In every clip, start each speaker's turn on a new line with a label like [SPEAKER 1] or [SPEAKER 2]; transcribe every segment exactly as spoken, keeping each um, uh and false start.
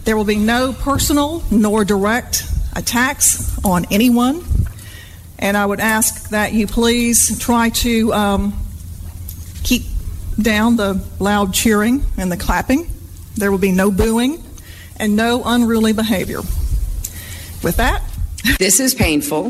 [SPEAKER 1] There will be no personal nor direct attacks on anyone. And I would ask that you please try to um, keep down the loud cheering and the clapping. There will be no booing and no unruly behavior. With that,
[SPEAKER 2] this is painful,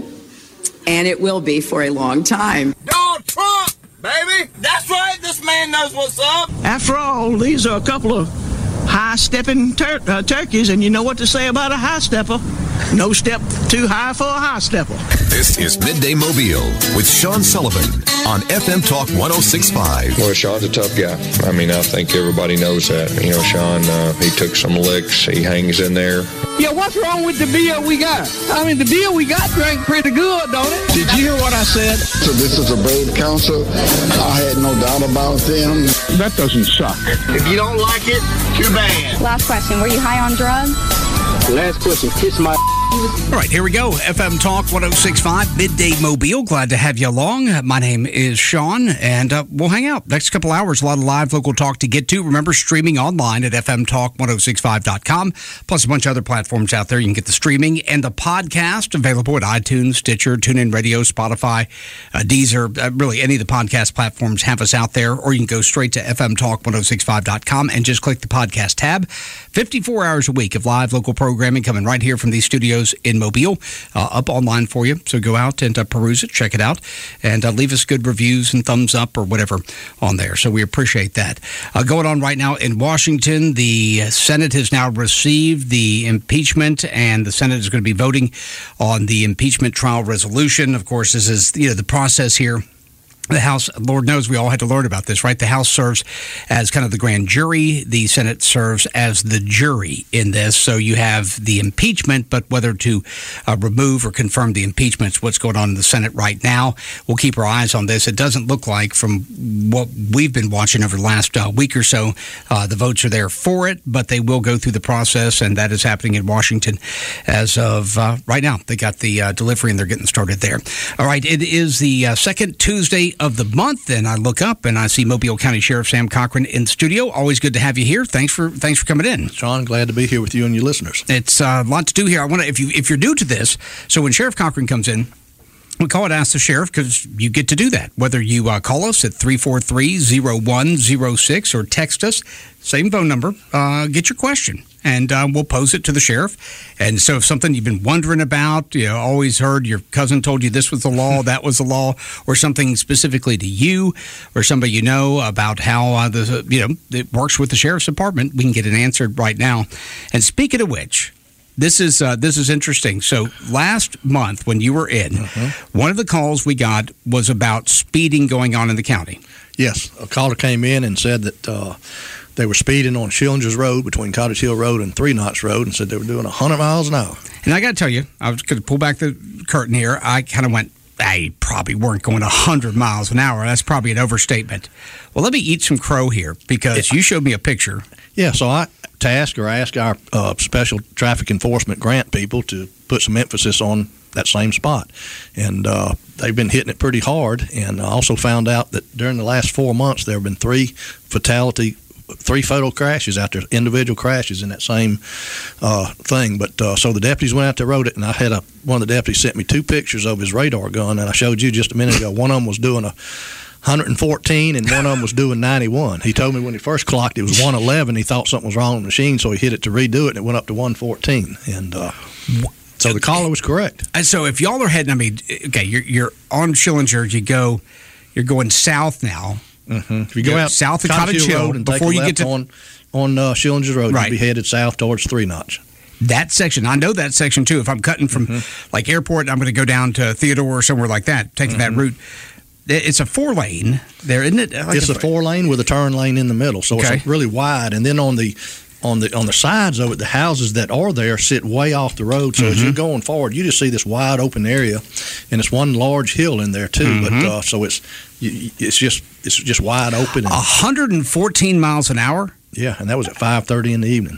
[SPEAKER 2] and it will be for a long time.
[SPEAKER 3] Donald Trump, baby! That's right, this man knows what's up.
[SPEAKER 4] After all, these are a couple of high-stepping tur- uh, turkeys, and you know what to say about a high-stepper. No step too high for a high-stepper.
[SPEAKER 5] This is Midday Mobile with Sean Sullivan on F M Talk one oh six point five.
[SPEAKER 6] Well, Sean's a tough guy. I mean, I think everybody knows that. You know, Sean, uh, he took some licks. He hangs in there.
[SPEAKER 7] Yeah, what's wrong with the beer we got? I mean, the beer we got drank pretty good, don't it?
[SPEAKER 4] Did you hear what I said?
[SPEAKER 8] So this is a brave council. I had no doubt about them.
[SPEAKER 9] That doesn't suck.
[SPEAKER 3] If you don't like it, too bad.
[SPEAKER 10] Last question. Were you high on drugs?
[SPEAKER 7] Last question. Kiss my...
[SPEAKER 11] All right, here we go. F M Talk one oh six point five, Midday Mobile. Glad to have you along. My name is Sean, and uh, we'll hang out next couple hours. A lot of live local talk to get to. Remember, streaming online at f m talk one oh six five dot com, plus a bunch of other platforms out there. You can get the streaming and the podcast available at iTunes, Stitcher, TuneIn Radio, Spotify, uh, Deezer. Uh, really, any of the podcast platforms have us out there, or you can go straight to f m talk one oh six five dot com and just click the podcast tab. fifty-four hours a week of live local programming coming right here from these studios in Mobile, uh, up online for you. So go out and uh, peruse it, check it out, and uh, leave us good reviews and thumbs up or whatever on there. So we appreciate that. Uh, going on right now in Washington, the Senate has now received the impeachment, and the Senate is going to be voting on the impeachment trial resolution. Of course, this is, you know, the process here. The House, Lord knows we all had to learn about this, right? The House serves as kind of the grand jury. The Senate serves as the jury in this. So you have the impeachment, but whether to uh, remove or confirm the impeachment is what's going on in the Senate right now. We'll keep our eyes on this. It doesn't look like, from what we've been watching over the last uh, week or so, uh, the votes are there for it, but they will go through the process, and that is happening in Washington as of uh, right now. They got the uh, delivery, and they're getting started there. All right, it is the uh, second Tuesday of the month, and I look up and I see Mobile County Sheriff Sam Cochran in studio. Always good to have you here. Thanks for thanks for coming in,
[SPEAKER 12] Sean. Glad to be here with you and your listeners.
[SPEAKER 11] It's uh, a lot to do here. I want to, if you if you're new to this, so when Sheriff Cochran comes in, we call it Ask the Sheriff because you get to do that. Whether you uh, call us at three four three, zero one zero six or text us, same phone number, uh, get your question, and uh, we'll pose it to the sheriff. And so if something you've been wondering about, you know, always heard your cousin told you this was the law, that was the law, or something specifically to you or somebody you know about how uh, the you know it works with the sheriff's department, we can get it answered right now. And speaking of which, This is uh, this is interesting. So last month when you were in, uh-huh. one of the calls we got was about speeding going on in the county.
[SPEAKER 12] Yes, a caller came in and said that uh, they were speeding on Schillinger's Road between Cottage Hill Road and Three Notch Road, and said they were doing one hundred miles an hour.
[SPEAKER 11] And I got to tell you, I was going to pull back the curtain here. I kind of went, they probably weren't going one hundred miles an hour. That's probably an overstatement. Well, let me eat some crow here because you showed me a picture.
[SPEAKER 12] Yeah, so I task or ask our uh, special traffic enforcement grant people to put some emphasis on that same spot. And uh, they've been hitting it pretty hard. And I also found out that during the last four months, there have been three fatality, three fatal crashes out there, individual crashes in that same uh, thing. But uh, so the deputies went out there, wrote it, and I had a one of the deputies sent me two pictures of his radar gun, and I showed you just a minute ago. One of them was doing a one hundred fourteen, and one of them was doing ninety-one. He told me when he first clocked it was one eleven. He thought something was wrong with the machine, so he hit it to redo it, and it went up to one fourteen. And uh, so the caller was correct.
[SPEAKER 11] And so if y'all are heading, I mean, okay, you're, you're on Schillinger, you go, you're going south now.
[SPEAKER 12] Mm-hmm. If you go out
[SPEAKER 11] south of Cottage Hill,
[SPEAKER 12] Road and
[SPEAKER 11] before
[SPEAKER 12] take a
[SPEAKER 11] you
[SPEAKER 12] left
[SPEAKER 11] get to
[SPEAKER 12] on on uh, Schillinger Road,
[SPEAKER 11] right.
[SPEAKER 12] you'll be headed south towards Three Notch.
[SPEAKER 11] That section, I know that section too. If I'm cutting from mm-hmm. like Airport, I'm going to go down to Theodore or somewhere like that, taking mm-hmm. that route. It's a four lane there, isn't it? Like
[SPEAKER 12] it's a, a four lane with a turn lane in the middle, so okay. it's really wide. And then on the on the on the sides of it, the houses that are there sit way off the road. So mm-hmm. as you're going forward, you just see this wide open area, and it's one large hill in there too. Mm-hmm. But uh, so it's it's just it's just wide open.
[SPEAKER 11] one hundred fourteen miles an hour.
[SPEAKER 12] Yeah, and that was at five thirty in the evening.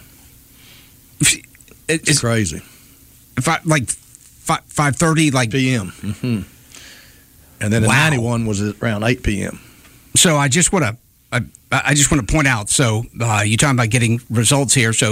[SPEAKER 12] It's, it's crazy.
[SPEAKER 11] If I like five thirty, like
[SPEAKER 12] p m. Mm-hmm. And then the wow. ninety-one was around eight p m.
[SPEAKER 11] So I just want to I, I just want to point out. So uh, you're talking about getting results here. So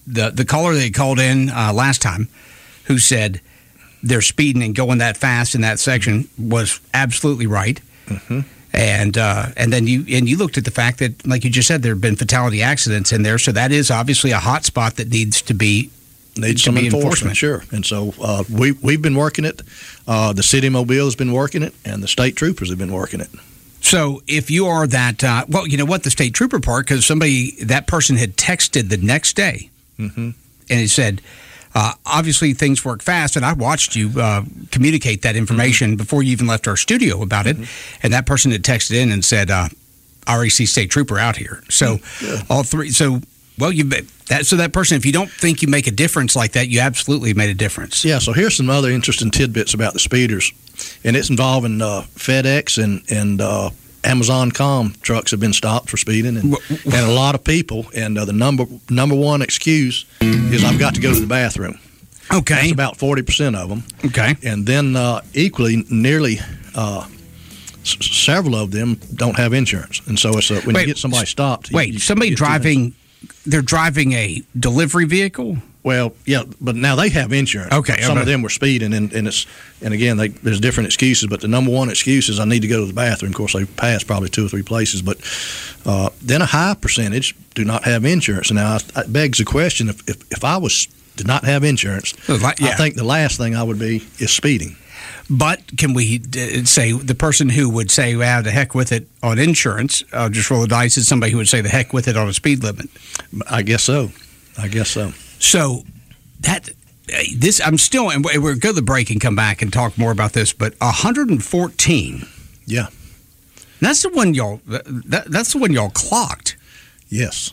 [SPEAKER 11] the the caller that called in uh, last time, who said they're speeding and going that fast in that section, was absolutely right.
[SPEAKER 12] Mm-hmm.
[SPEAKER 11] And uh, and then you and you looked at the fact that, like you just said, there have been fatality accidents in there, so that is obviously a hot spot that needs to be
[SPEAKER 12] needs
[SPEAKER 11] to
[SPEAKER 12] some
[SPEAKER 11] be
[SPEAKER 12] enforcement, sure. And so uh, we we've been working it. Uh, the city of Mobile has been working it, and the state troopers have been working it.
[SPEAKER 11] So if you are that, uh, well, you know what, the state trooper part, because somebody that person had texted the next day,
[SPEAKER 12] mm-hmm.
[SPEAKER 11] and it said, uh, obviously things work fast, and I watched you uh, communicate that information mm-hmm. before you even left our studio about it, mm-hmm. and that person had texted in and said, uh, R E C state trooper out here. So
[SPEAKER 12] yeah.
[SPEAKER 11] all three, so well, you that so that person, if you don't think you make a difference like that, you absolutely made a difference.
[SPEAKER 12] Yeah. So here's some other interesting tidbits about the speeders, and it's involving uh, FedEx and and uh, Amazon Com trucks have been stopped for speeding, and, and a lot of people. And uh, the number number one excuse is I've got to go to the bathroom.
[SPEAKER 11] Okay,
[SPEAKER 12] that's about forty percent of them.
[SPEAKER 11] Okay,
[SPEAKER 12] and then uh, equally, nearly uh, s- several of them don't have insurance, and so it's uh, when
[SPEAKER 11] wait,
[SPEAKER 12] you get somebody stopped.
[SPEAKER 11] Wait,
[SPEAKER 12] you, you
[SPEAKER 11] somebody driving, they're driving a delivery vehicle.
[SPEAKER 12] Well, yeah, but now they have insurance.
[SPEAKER 11] Okay,
[SPEAKER 12] some
[SPEAKER 11] okay.
[SPEAKER 12] of them were speeding, and, and it's and again, they, there's different excuses. But the number one excuse is I need to go to the bathroom. Of course, they pass probably two or three places, but uh, then a high percentage do not have insurance. And now it begs the question: if if, if I was did not have insurance,
[SPEAKER 11] yeah.
[SPEAKER 12] I think the last thing I would be is speeding.
[SPEAKER 11] But can we uh, say the person who would say, well, the heck with it on insurance, uh, just roll the dice, is somebody who would say the heck with it on a speed limit?
[SPEAKER 12] I guess so. I guess so.
[SPEAKER 11] So that this, I'm still, and we're going to the break and come back and talk more about this, but one hundred fourteen.
[SPEAKER 12] Yeah.
[SPEAKER 11] That's the one y'all, that, that's the one y'all clocked.
[SPEAKER 12] Yes.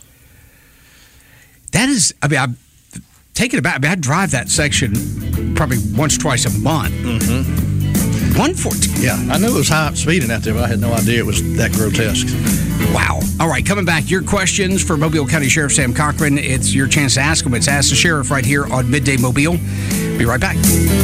[SPEAKER 11] That is, I mean, I'm taking it back. I mean, I drive that section probably once, twice a month.
[SPEAKER 12] Mm-hmm.
[SPEAKER 11] one fourteen.
[SPEAKER 12] Yeah, I knew it was high speeding out there, but I had no idea it was that grotesque.
[SPEAKER 11] Wow. All right, coming back, your questions for Mobile County Sheriff Sam Cochran. It's your chance to ask him. It's Ask the Sheriff right here on Midday Mobile. Be right back.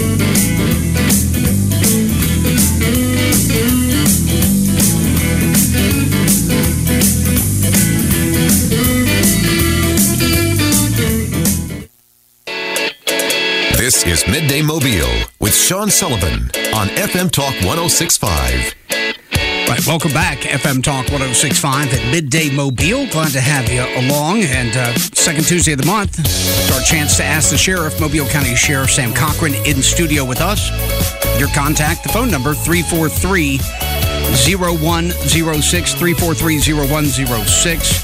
[SPEAKER 5] This is Midday Mobile with Sean Sullivan on F M Talk one oh six point five.
[SPEAKER 11] Right, welcome back, F M Talk one oh six point five at Midday Mobile. Glad to have you along. And uh, second Tuesday of the month, it's our chance to ask the Sheriff, Mobile County Sheriff Sam Cochran, in studio with us. Your contact, the phone number, three four three, oh one oh six, three four three, oh one oh six.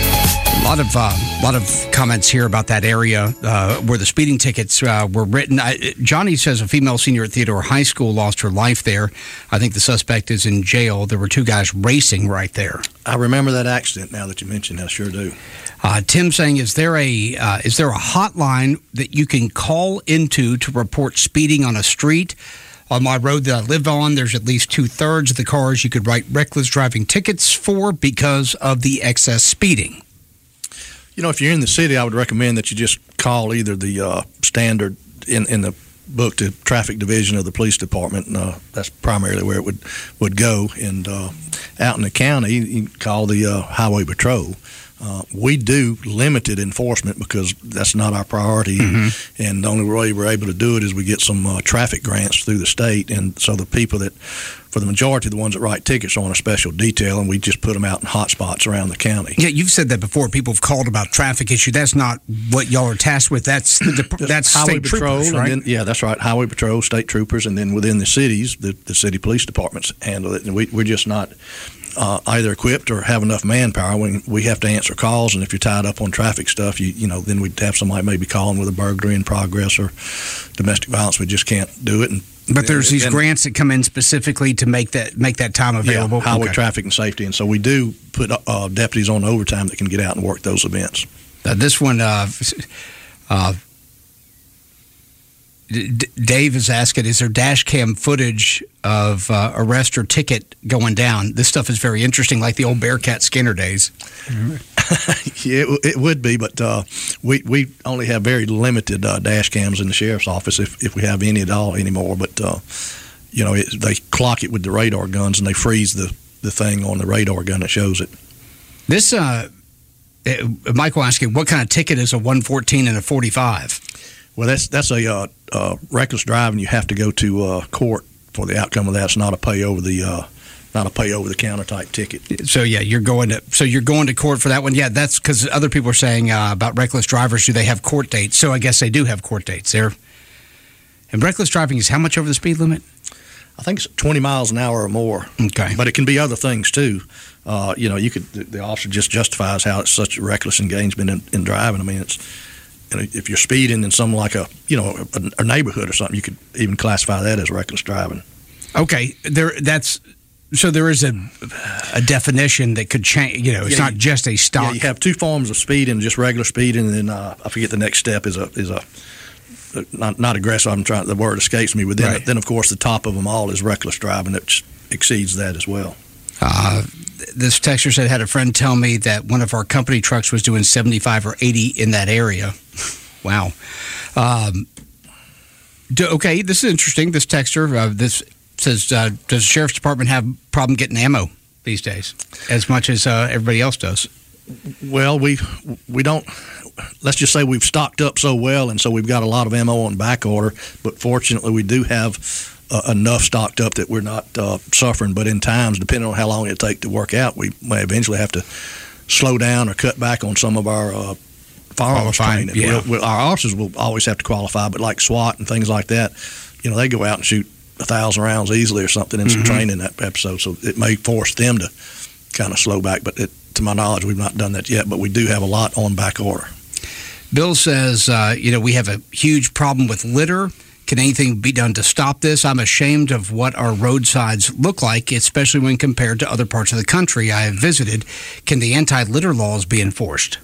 [SPEAKER 11] A lot of uh, lot of comments here about that area uh, where the speeding tickets uh, were written. I, Johnny says a female senior at Theodore High School lost her life there. I think the suspect is in jail. There were two guys racing right there.
[SPEAKER 12] I remember that accident now that you mentioned it. I sure do.
[SPEAKER 11] Uh, Tim saying, is there a uh, is there a hotline that you can call into to report speeding on a street? On my road that I live on, there's at least two-thirds of the cars you could write reckless driving tickets for because of the excess speeding.
[SPEAKER 12] You know, if you're in the city, I would recommend that you just call either the uh, standard in, in the book, the traffic division of the police department. Uh, that's primarily where it would, would go. And uh, out in the county, you can call the uh, highway patrol. Uh, we do limited enforcement because that's not our priority. Mm-hmm. And the only way we're able to do it is we get some uh, traffic grants through the state. And so the people that, for the majority of the ones that write tickets, are on a special detail, and we just put them out in hot spots around the county.
[SPEAKER 11] Yeah, you've said that before. People have called about traffic issue. That's not what y'all are tasked with. That's the, that's
[SPEAKER 12] highway
[SPEAKER 11] state
[SPEAKER 12] patrol,
[SPEAKER 11] troopers, right?
[SPEAKER 12] And then, yeah, that's right. Highway patrol, state troopers, and then within the cities, the, the city police departments handle it. And we, we're just not uh, either equipped or have enough manpower. When we have to answer calls, and if you're tied up on traffic stuff, you you know, then we'd have somebody maybe calling with a burglary in progress or domestic violence. We just can't do it. And
[SPEAKER 11] But there's these
[SPEAKER 12] and,
[SPEAKER 11] grants that come in specifically to make that make that time available.
[SPEAKER 12] Yeah, highway
[SPEAKER 11] okay.
[SPEAKER 12] traffic and safety, and so we do put uh, deputies on overtime that can get out and work those events.
[SPEAKER 11] Uh, this one, uh, uh, D- Dave is asking: is there dash cam footage of uh, arrest or ticket going down? This stuff is very interesting, like the old Bearcat Skinner days.
[SPEAKER 12] Yeah, it, it would be, but uh, we we only have very limited uh, dash cams in the sheriff's office, if if we have any at all anymore. But uh, you know, it, they clock it with the radar guns, and they freeze the, the thing on the radar gun that shows it.
[SPEAKER 11] This uh, Uh, Michael asking, what kind of ticket is a one fourteen and a forty-five?
[SPEAKER 12] Well, that's that's a uh, uh, reckless driving. You have to go to uh, court for the outcome of that. It's not a pay over the uh, not a pay over the counter type ticket.
[SPEAKER 11] So yeah, you're going to so you're going to court for that one. Yeah, that's because other people are saying uh, about reckless drivers. Do they have court dates? So I guess they do have court dates there. And reckless driving is how much over the speed limit?
[SPEAKER 12] I think it's twenty miles an hour or more.
[SPEAKER 11] Okay,
[SPEAKER 12] but it can be other things too. Uh, you know, you could the, the officer just justifies how it's such a reckless engagement in, in driving. I mean, it's you know, if you're speeding in some like a you know a, a neighborhood or something, you could even classify that as reckless driving.
[SPEAKER 11] Okay, there that's so there is a a definition that could change. You know, it's
[SPEAKER 12] yeah,
[SPEAKER 11] not just a stock.
[SPEAKER 12] Yeah, you have two forms of speeding, just regular speeding, and then uh, I forget the next step is a is a not not aggressive. I'm trying the word escapes me. But then,
[SPEAKER 11] right.
[SPEAKER 12] then of course the top of them all is reckless driving, that exceeds that as well.
[SPEAKER 11] Uh, this texter said, had a friend tell me that one of our company trucks was doing seventy-five or eighty in that area. Wow. Um, do, okay, this is interesting. This texter, uh, this says, uh, does the sheriff's department have a problem getting ammo these days as much as uh, everybody else does?
[SPEAKER 12] Well, we we don't. Let's just say we've stocked up so well, and so we've got a lot of ammo on back order. But fortunately, we do have Uh, enough stocked up that we're not uh, suffering. But in times, depending on how long it takes to work out, we may eventually have to slow down or cut back on some of our uh, firearms training.
[SPEAKER 11] Yeah.
[SPEAKER 12] We'll, we'll, our officers will always have to qualify, but like SWAT and things like that, you know, they go out and shoot a thousand rounds easily or something in some
[SPEAKER 11] Mm-hmm.
[SPEAKER 12] training that episode. So it may force them to kind of slow back. But it, to my knowledge, we've not done that yet. But we do have a lot on back order.
[SPEAKER 11] Bill says, uh, you know, we have a huge problem with litter. Can anything be done to stop this? I'm ashamed of what our roadsides look like, especially when compared to other parts of the country I have visited. Can the anti-litter laws be enforced?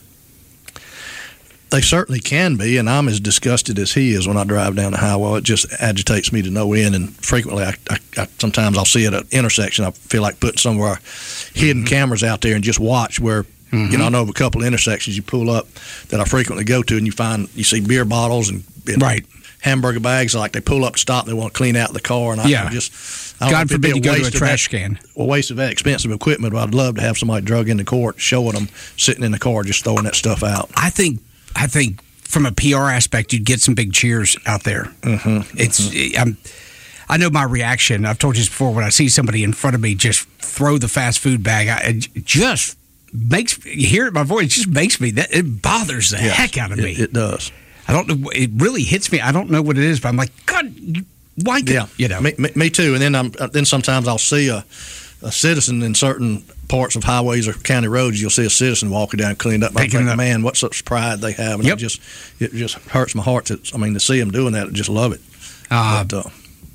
[SPEAKER 12] They certainly can be, and I'm as disgusted as he is when I drive down the highway. It just agitates me to no end, and frequently, I, I, I sometimes I'll see at an intersection, I feel like putting some of our hidden mm-hmm. cameras out there and just watch where, mm-hmm. you know, I know of a couple of intersections you pull up that I frequently go to, and you find, you see beer bottles and, and
[SPEAKER 11] right.
[SPEAKER 12] hamburger bags, like they pull up to stop, and they want to clean out the car, and I
[SPEAKER 11] yeah.
[SPEAKER 12] just, I don't
[SPEAKER 11] God
[SPEAKER 12] know if
[SPEAKER 11] forbid you go to a trash
[SPEAKER 12] that,
[SPEAKER 11] can.
[SPEAKER 12] A waste of that expensive equipment, but I'd love to have somebody drug into court showing them sitting in the car just throwing that stuff out.
[SPEAKER 11] I think, I think from a P R aspect, you'd get some big cheers out there.
[SPEAKER 12] Mm-hmm.
[SPEAKER 11] It's,
[SPEAKER 12] mm-hmm.
[SPEAKER 11] I'm, I know my reaction. I've told you this before. When I see somebody in front of me just throw the fast food bag, I, it just makes you hear it in my voice. It just makes me that it bothers the
[SPEAKER 12] yes,
[SPEAKER 11] heck out of me.
[SPEAKER 12] It, it does.
[SPEAKER 11] I don't know. It really hits me. I don't know what it is, but I'm like, God, why? Could,
[SPEAKER 12] yeah,
[SPEAKER 11] you know,
[SPEAKER 12] me, me, me too. And then I'm then sometimes I'll see a, a citizen in certain parts of highways or county roads. You'll see a citizen walking down cleaned up. I think, man, what such pride they have, and
[SPEAKER 11] yep.
[SPEAKER 12] it just it just hurts my heart. To, I mean, to see them doing that, I just love it.
[SPEAKER 11] Uh,
[SPEAKER 12] but, uh,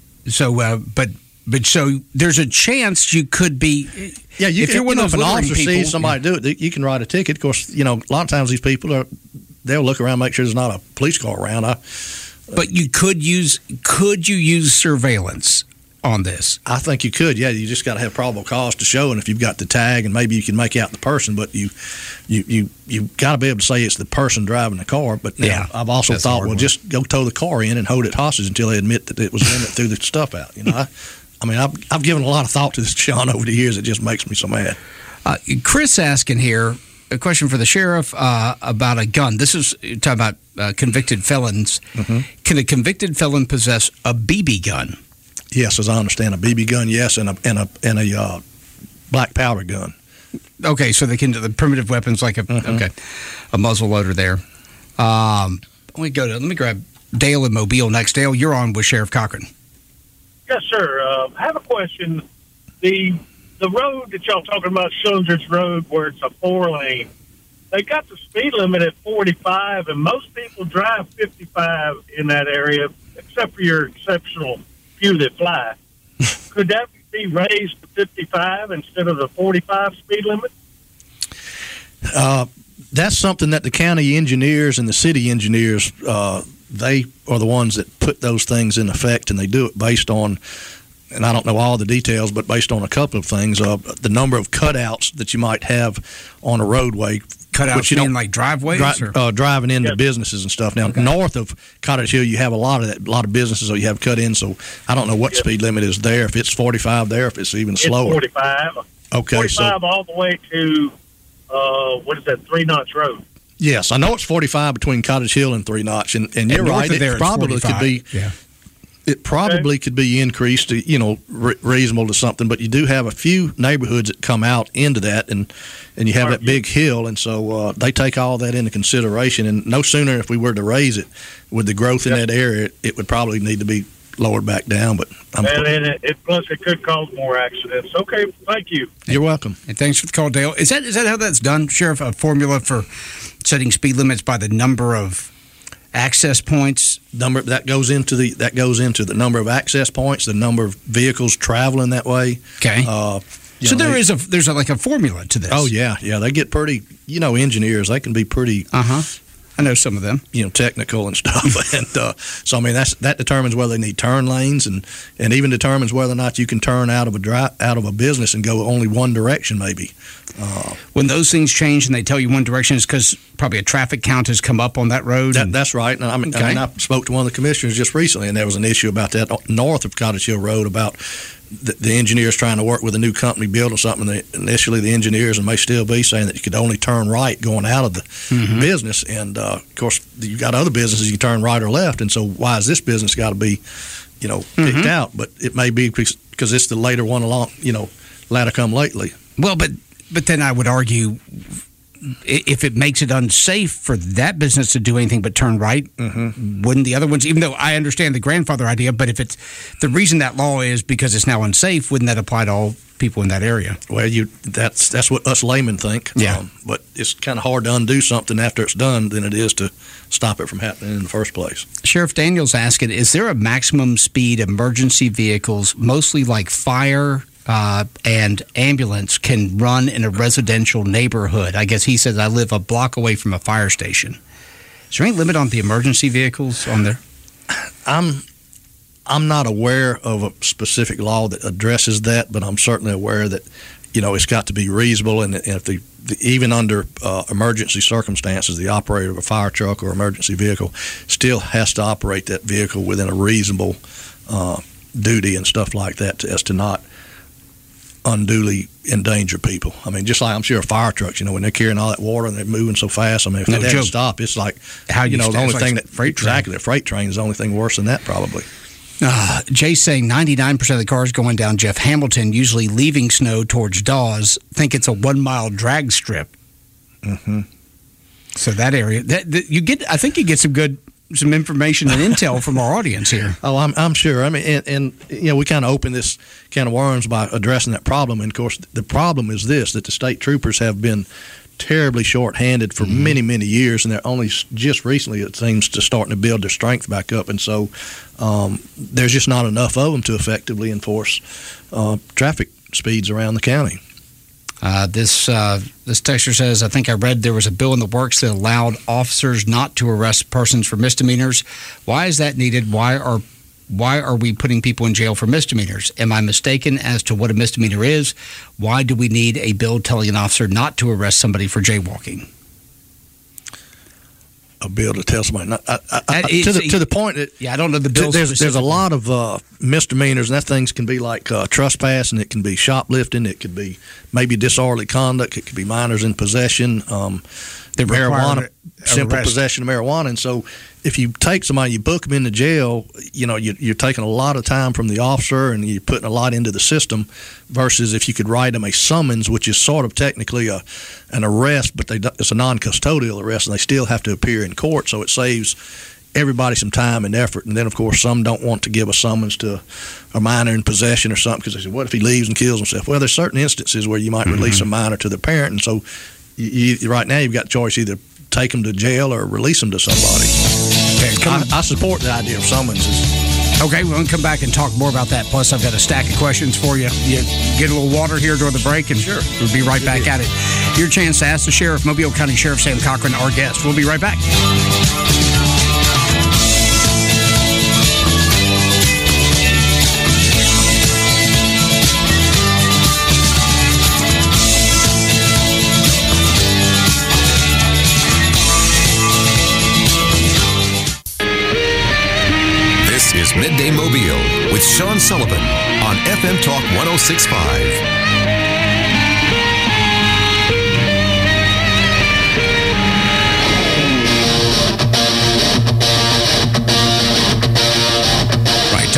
[SPEAKER 11] so, uh, but. But so there's a chance you could be.
[SPEAKER 12] Yeah, you
[SPEAKER 11] if
[SPEAKER 12] can,
[SPEAKER 11] you're one
[SPEAKER 12] you know,
[SPEAKER 11] of
[SPEAKER 12] if
[SPEAKER 11] those
[SPEAKER 12] an officer
[SPEAKER 11] people,
[SPEAKER 12] sees somebody do it, you can write a ticket. Of course, you know, a lot of times these people are they'll look around, make sure there's not a police car around. I,
[SPEAKER 11] but you could use could you use surveillance on this?
[SPEAKER 12] I think you could. Yeah, you just got to have probable cause to show, and if you've got the tag, and maybe you can make out the person, but you you you you got to be able to say it's the person driving the car. But now,
[SPEAKER 11] yeah,
[SPEAKER 12] I've also thought, well, one. just go tow the car in and hold it hostage until they admit that it was them that threw the stuff out. You know. I, I mean, I've, I've given a lot of thought to this, Sean, over the years. It just makes me so mad.
[SPEAKER 11] Uh, Chris asking here, a question for the sheriff uh, about a gun. This is talking about uh, convicted felons.
[SPEAKER 12] Mm-hmm.
[SPEAKER 11] Can a convicted felon possess a B B gun?
[SPEAKER 12] Yes, as I understand, a B B gun, yes, and a and a, and a uh, black powder gun.
[SPEAKER 11] Okay, so they can do the primitive weapons like a mm-hmm. okay, a muzzle loader there. Um, let me go to let me grab Dale in Mobile next. Dale, you're on with Sheriff Cochran.
[SPEAKER 9] Yes, sir. Uh, I have a question. The the road that y'all talking about, Schillinger's Road, where it's a four lane, they got the speed limit at forty-five, and most people drive fifty-five in that area, except for your exceptional few that fly. Could that be raised to fifty-five instead of the forty-five speed limit?
[SPEAKER 12] Uh, that's something that the county engineers and the city engineers, uh, they are the ones that put those things in effect, and they do it based on, and I don't know all the details, but based on a couple of things, uh, the number of cutouts that you might have on a roadway.
[SPEAKER 11] Cutouts, you mean like driveways?
[SPEAKER 12] Dri- uh, driving into yes. businesses and stuff. Now, okay. north of Cottage Hill, you have a lot of that, a lot of businesses, so you have cut-ins, so I don't know what yes. speed limit is there, if it's forty-five there, if it's even
[SPEAKER 9] it's
[SPEAKER 12] slower.
[SPEAKER 9] forty-five.
[SPEAKER 12] Okay,
[SPEAKER 9] forty-five
[SPEAKER 12] so,
[SPEAKER 9] all the way to uh, what is that, Three Notch Road?
[SPEAKER 12] Yes, I know it's forty-five between Cottage Hill and Three Notch, and, and you're
[SPEAKER 11] and
[SPEAKER 12] right.
[SPEAKER 11] There,
[SPEAKER 12] it probably could be.
[SPEAKER 11] Yeah.
[SPEAKER 12] It probably okay. could be increased to, you know, re- reasonable to something, but you do have a few neighborhoods that come out into that, and, and you have right. that big hill, and so uh, they take all that into consideration. And no sooner if we were to raise it with the growth in yep. that area, it, it would probably need to be lowered back down. But I'm
[SPEAKER 9] and, and it, it, plus it could cause more accidents. Okay, thank you.
[SPEAKER 12] You're welcome.
[SPEAKER 11] And thanks for the call, Dale. Is that is that how that's done, Sheriff? A formula for setting speed limits by the number of access points?
[SPEAKER 12] Number that goes into the that goes into the number of access points, the number of vehicles traveling that way.
[SPEAKER 11] Okay.
[SPEAKER 12] Uh,
[SPEAKER 11] so
[SPEAKER 12] know,
[SPEAKER 11] there
[SPEAKER 12] they,
[SPEAKER 11] is a there's a, like a formula to this.
[SPEAKER 12] Oh yeah, yeah. They get pretty. You know, engineers they can be pretty.
[SPEAKER 11] Uh huh. I know some of them.
[SPEAKER 12] You know, technical and stuff, and uh, so I mean that's that determines whether they need turn lanes, and, and even determines whether or not you can turn out of a dri- out of a business and go only one direction, maybe. Uh,
[SPEAKER 11] when those things change and they tell you one direction, is because probably a traffic count has come up on that road.
[SPEAKER 12] That, that's right. And I mean, okay. I mean, I spoke to one of the commissioners just recently, and there was an issue about that north of Cottage Hill Road about the, the engineers trying to work with a new company building something. They, initially, the engineers, and may still be, saying that you could only turn right going out of the mm-hmm. business. And, uh, of course, you got other businesses you turn right or left. And so why has this business got to be, you know, kicked mm-hmm. out? But it may be because it's the later one along, you know, latter come lately.
[SPEAKER 11] Well, but but then I would argue if it makes it unsafe for that business to do anything but turn right, mm-hmm. wouldn't the other ones, even though I understand the grandfather idea, but if it's the reason that law is because it's now unsafe, wouldn't that apply to all people in that area?
[SPEAKER 12] Well, you that's that's what us laymen think.
[SPEAKER 11] Yeah.
[SPEAKER 12] Um, but it's kind of hard to undo something after it's done than it is to stop it from happening in the first place.
[SPEAKER 11] Sheriff Daniels asking, is there a maximum speed emergency vehicles, mostly like fire Uh, and ambulance, can run in a residential neighborhood? I guess he says, I live a block away from a fire station. Is there any limit on the emergency vehicles on there?
[SPEAKER 12] I'm I'm not aware of a specific law that addresses that, but I'm certainly aware that, you know, it's got to be reasonable, and, and if the, the even under uh, emergency circumstances, the operator of a fire truck or emergency vehicle still has to operate that vehicle within a reasonable uh, duty and stuff like that, to, as to not unduly endanger people. I mean, just like I'm sure fire trucks, you know, when they're carrying all that water and they're moving so fast, I mean, if
[SPEAKER 11] no
[SPEAKER 12] they had
[SPEAKER 11] joke.
[SPEAKER 12] to stop, it's like,
[SPEAKER 11] how you,
[SPEAKER 12] you know,
[SPEAKER 11] st-
[SPEAKER 12] the only
[SPEAKER 11] like
[SPEAKER 12] thing that,
[SPEAKER 11] freight
[SPEAKER 12] exactly, a freight train is the only thing worse than that, probably.
[SPEAKER 11] Uh, Jay's saying ninety-nine percent of the cars going down Jeff Hamilton, usually leaving Snow towards Dawes, think it's a one-mile drag strip.
[SPEAKER 12] Mm-hmm.
[SPEAKER 11] So that area, that, that you get, I think you get some good some information and intel from our audience here.
[SPEAKER 12] Oh, I'm I'm sure. I mean, and, and you know, we kind of opened this can of worms by addressing that problem. And of course, the problem is this: that the state troopers have been terribly short-handed for mm-hmm. many, many years, and they're only just recently, it seems, to starting to build their strength back up. And so, um, there's just not enough of them to effectively enforce uh, traffic speeds around the county.
[SPEAKER 11] Uh, this uh, this texter says, I think I read there was a bill in the works that allowed officers not to arrest persons for misdemeanors. Why is that needed? Why are why are we putting people in jail for misdemeanors? Am I mistaken as to what a misdemeanor is? Why do we need a bill telling an officer not to arrest somebody for jaywalking?
[SPEAKER 12] A bill to tell somebody not, I, I, I, to the to the point that
[SPEAKER 11] yeah, I don't know the bill.
[SPEAKER 12] There's there's a lot of uh, misdemeanors, and that things can be like uh, trespass, and it can be shoplifting, it could be maybe disorderly conduct, it could be minors in possession, um, marijuana, simple
[SPEAKER 11] arrest.
[SPEAKER 12] possession of marijuana. And so, if you take somebody, you book them into jail, you know, you, you're taking a lot of time from the officer, and you're putting a lot into the system. Versus if you could write them a summons, which is sort of technically a an arrest, but they, it's a non-custodial arrest, and they still have to appear in court. So it saves everybody some time and effort. And then, of course, some don't want to give a summons to a minor in possession or something because they say, what if he leaves and kills himself? Well, there's certain instances where you might mm-hmm. release a minor to the parent, and so you, you, right now you've got a choice: either take them to jail or release them to somebody. I, I support the idea of summonses.
[SPEAKER 11] Okay, we're going to come back and talk more about that. Plus, I've got a stack of questions for you. You get a little water here during the break, and
[SPEAKER 12] sure,
[SPEAKER 11] we'll be right back at it. Your chance to ask the Sheriff, Mobile County Sheriff Sam Cochran, our guest. We'll be right back.
[SPEAKER 5] This is Midday Mobile with Sean Sullivan on F M Talk one oh six point five.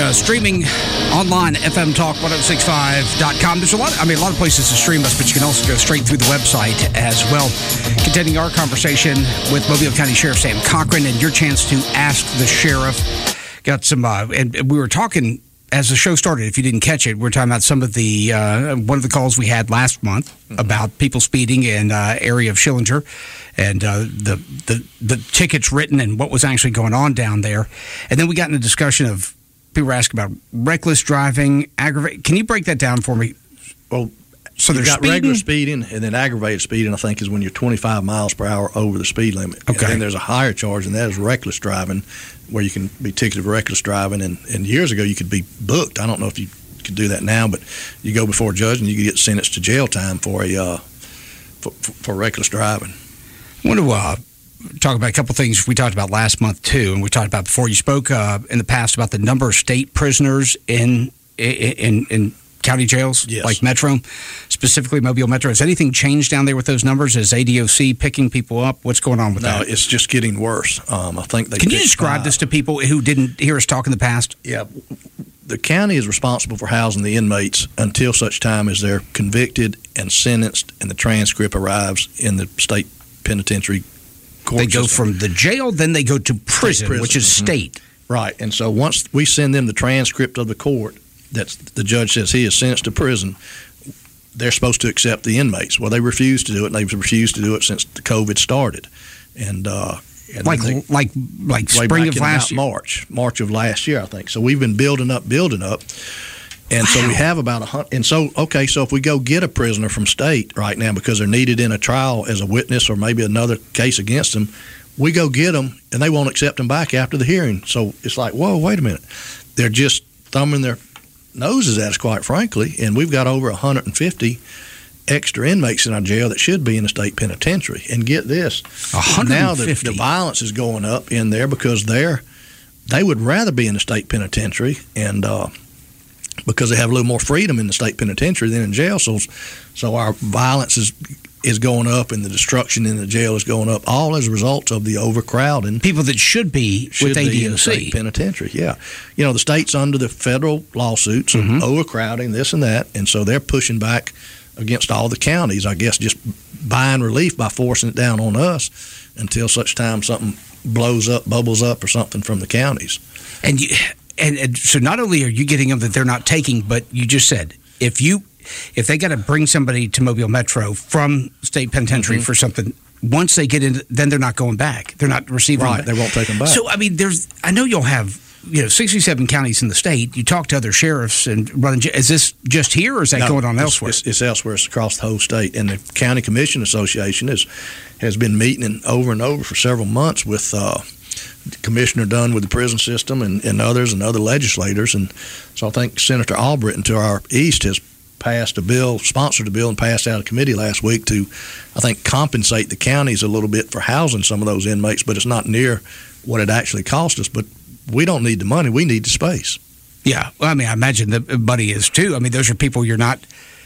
[SPEAKER 11] Uh, streaming online, F M Talk ten sixty-five dot com. There's a lot, I mean, a lot of places to stream us, but you can also go straight through the website as well. Continuing our conversation with Mobile County Sheriff Sam Cochran and your chance to ask the sheriff. Got some, uh, and we were talking as the show started, if you didn't catch it, we we're talking about some of the, uh, one of the calls we had last month mm-hmm. about people speeding in uh, area of Schillinger and uh, the, the, the tickets written and what was actually going on down there. And then we got in a discussion of, people were asking about reckless driving, aggravate. Can you break that down for me?
[SPEAKER 12] Well,
[SPEAKER 11] so
[SPEAKER 12] you've
[SPEAKER 11] there's
[SPEAKER 12] got
[SPEAKER 11] speeding?
[SPEAKER 12] regular speeding, and then aggravated speeding, I think, is when you're twenty-five miles per hour over the speed limit.
[SPEAKER 11] Okay.
[SPEAKER 12] And then there's a higher charge, and that is reckless driving, where you can be ticketed for reckless driving. And, and years ago, you could be booked. I don't know if you could do that now, but you go before a judge, and you could get sentenced to jail time for a uh, for, for, for reckless driving.
[SPEAKER 11] I want to uh, talk about a couple things we talked about last month, too, and we talked about before. You spoke uh, in the past about the number of state prisoners in in, in county jails,
[SPEAKER 12] yes.
[SPEAKER 11] like Metro, specifically Mobile Metro. Has anything changed down there with those numbers? Is A D O C picking people up? What's going on with
[SPEAKER 12] no,
[SPEAKER 11] that?
[SPEAKER 12] No, it's just getting worse. Um, I think they
[SPEAKER 11] Can you describe
[SPEAKER 12] five.
[SPEAKER 11] this to people who didn't hear us talk in the past?
[SPEAKER 12] Yeah. The county is responsible for housing the inmates until such time as they're convicted and sentenced and the transcript arrives in the state penitentiary court
[SPEAKER 11] They go
[SPEAKER 12] system.
[SPEAKER 11] from the jail, then they go to prison,
[SPEAKER 12] prison.
[SPEAKER 11] which is
[SPEAKER 12] Mm-hmm.
[SPEAKER 11] state.
[SPEAKER 12] Right. And so once we send them the transcript of the court that the judge says he is sentenced to prison, they're supposed to accept the inmates. Well, they refuse to do it, and they've refused to do it since the COVID started. And, uh, and
[SPEAKER 11] like
[SPEAKER 12] they,
[SPEAKER 11] like like
[SPEAKER 12] way
[SPEAKER 11] spring
[SPEAKER 12] back
[SPEAKER 11] of
[SPEAKER 12] in
[SPEAKER 11] last
[SPEAKER 12] about
[SPEAKER 11] year.
[SPEAKER 12] March, March of last year, I think. So we've been building up, building up. And wow. so we have about a hundred. And so, okay, so if we go get a prisoner from state right now because they're needed in a trial as a witness or maybe another case against them, we go get them, and they won't accept them back after the hearing. So it's like, whoa, wait a minute. They're just thumbing their noses at us, quite frankly, and we've got over one hundred fifty extra inmates in our jail that should be in the state penitentiary. And get this,
[SPEAKER 11] one hundred fifty.
[SPEAKER 12] Now the, the violence is going up in there because they're they would rather be in the state penitentiary, and uh, because they have a little more freedom in the state penitentiary than in jail. So, so our violence is is going up, and the destruction in the jail is going up, all as a result of the overcrowding.
[SPEAKER 11] People that should be
[SPEAKER 12] should
[SPEAKER 11] with A D O C.
[SPEAKER 12] Be in the state penitentiary, yeah. You know, the state's under the federal lawsuits of
[SPEAKER 11] mm-hmm.
[SPEAKER 12] overcrowding, this and that, and so they're pushing back against all the counties, I guess, just buying relief by forcing it down on us until such time something blows up, bubbles up or something from the counties.
[SPEAKER 11] And you, and, and so not only are you getting them that they're not taking, but you just said, if you if they got to bring somebody to Mobile Metro from state penitentiary mm-hmm. for something, once they get in, then they're not going back. They're not receiving
[SPEAKER 12] right. They won't take them back.
[SPEAKER 11] So I mean, there's I know you'll have you know sixty-seven counties in the state. You talk to other sheriffs and running. Is this just here, or is that
[SPEAKER 12] no,
[SPEAKER 11] going on
[SPEAKER 12] it's,
[SPEAKER 11] elsewhere?
[SPEAKER 12] It's, it's elsewhere. It's across the whole state. And the County Commission Association has has been meeting over and over for several months with uh, Commissioner Dunn with the prison system and, and others and other legislators. And so I think Senator Albritton to our east has passed a bill, sponsored a bill, and passed out of committee last week to, I think, compensate the counties a little bit for housing some of those inmates, but it's not near what it actually cost us. But we don't need the money. We need the space.
[SPEAKER 11] Yeah. Well, I mean, I imagine the money is, too. I mean, those are people you're not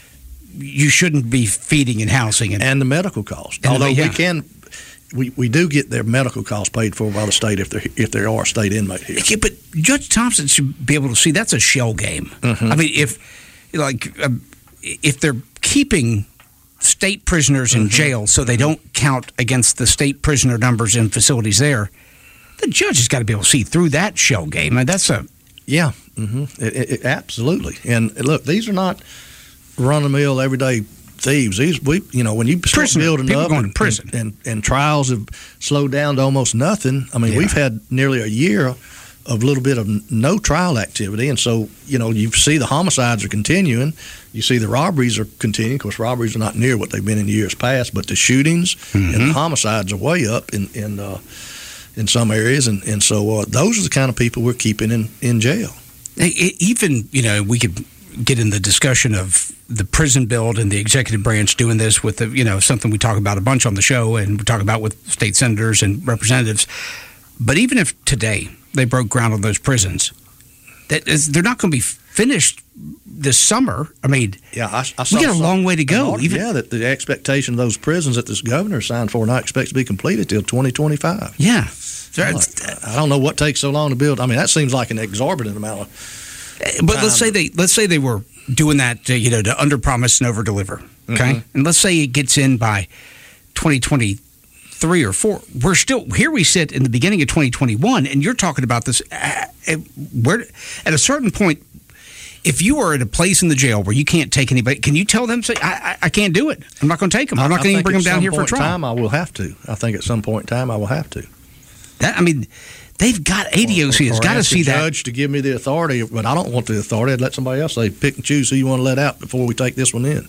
[SPEAKER 11] – you shouldn't be feeding and housing. And,
[SPEAKER 12] and the medical cost.
[SPEAKER 11] And
[SPEAKER 12] Although
[SPEAKER 11] the, yeah.
[SPEAKER 12] we can – We, we do get their medical costs paid for by the state if, if there are a state inmate here.
[SPEAKER 11] Yeah, but Judge Thompson should be able to see that's a shell game.
[SPEAKER 12] Mm-hmm.
[SPEAKER 11] I mean, if like um, if they're keeping state prisoners in mm-hmm. jail so they don't count against the state prisoner numbers in facilities there, the judge has got to be able to see through that shell game. I mean, that's a
[SPEAKER 12] yeah, mm-hmm. it, it, it, absolutely. And look, these are not run-of-the-mill everyday thieves. These we you know when you start
[SPEAKER 11] prison,
[SPEAKER 12] building
[SPEAKER 11] people
[SPEAKER 12] up
[SPEAKER 11] going
[SPEAKER 12] and,
[SPEAKER 11] to prison.
[SPEAKER 12] And, and and trials have slowed down to almost nothing. I mean,
[SPEAKER 11] yeah.
[SPEAKER 12] we've had nearly a year of a little bit of no trial activity, and so you know you see the homicides are continuing. You see the robberies are continuing. Of course, robberies are not near what they've been in years past, but the shootings
[SPEAKER 11] mm-hmm.
[SPEAKER 12] and the homicides are way up in in uh, in some areas, and and so uh, those are the kind of people we're keeping in in jail.
[SPEAKER 11] Even you know we could get in the discussion of the prison build and the executive branch doing this with the, you know, something we talk about a bunch on the show and we talk about with state senators and representatives. But even if today they broke ground on those prisons, that is, they're not going to be finished this summer. I mean,
[SPEAKER 12] yeah, I, I saw
[SPEAKER 11] we got a long way to go.
[SPEAKER 12] Order, even, yeah, that the expectation of those prisons that this governor signed for not expect to be completed till twenty twenty-five.
[SPEAKER 11] Yeah.
[SPEAKER 12] Like, I don't know what takes so long to build. I mean, that seems like an exorbitant amount of
[SPEAKER 11] But let's say they let's say they were doing that, uh, you know, to under promise and over deliver. Okay,
[SPEAKER 12] Mhm.
[SPEAKER 11] and let's say it gets in by twenty twenty-three or four. We're still here. We sit in the beginning of twenty twenty-one, and you're talking about this. Uh, where at a certain point, if you are at a place in the jail where you can't take anybody, can you tell them, say, I, I, I can't do it. I'm not going to take them. I'm not going to even bring them down here for trial.
[SPEAKER 12] At some point in time, I will have to. I think at some point in time, I will have to.
[SPEAKER 11] That I mean, they've got A D O C has got to see
[SPEAKER 12] the
[SPEAKER 11] that.
[SPEAKER 12] Judge to give me the authority, but I don't want the authority. I'd let somebody else say, pick and choose who you want to let out before we take this one in.